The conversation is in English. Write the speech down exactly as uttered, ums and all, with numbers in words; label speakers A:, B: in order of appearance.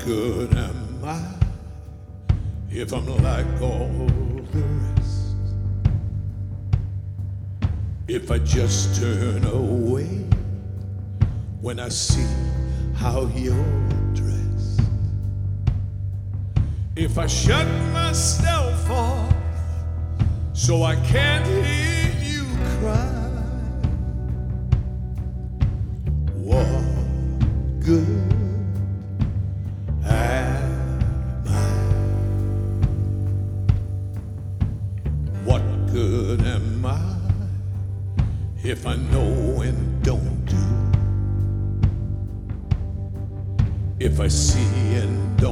A: good am I if I'm like all the rest? If I just turn away when I see how you're dressed? If I shut myself off so I can't hear you cry, what good am I? What good am I if I know and don't do? If I see